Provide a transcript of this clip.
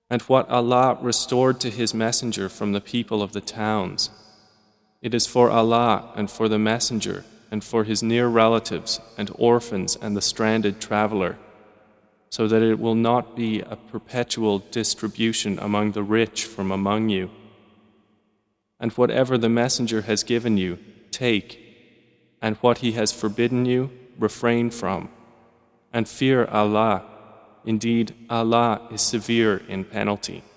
And what Allah restored to His Messenger from the people of the towns, it is for Allah and for the Messenger and for his near relatives and orphans and the stranded traveler, so that it will not be a perpetual distribution among the rich from among you. And whatever the Messenger has given you, take, and what he has forbidden you, refrain from, and fear Allah. Indeed, Allah is severe in penalty.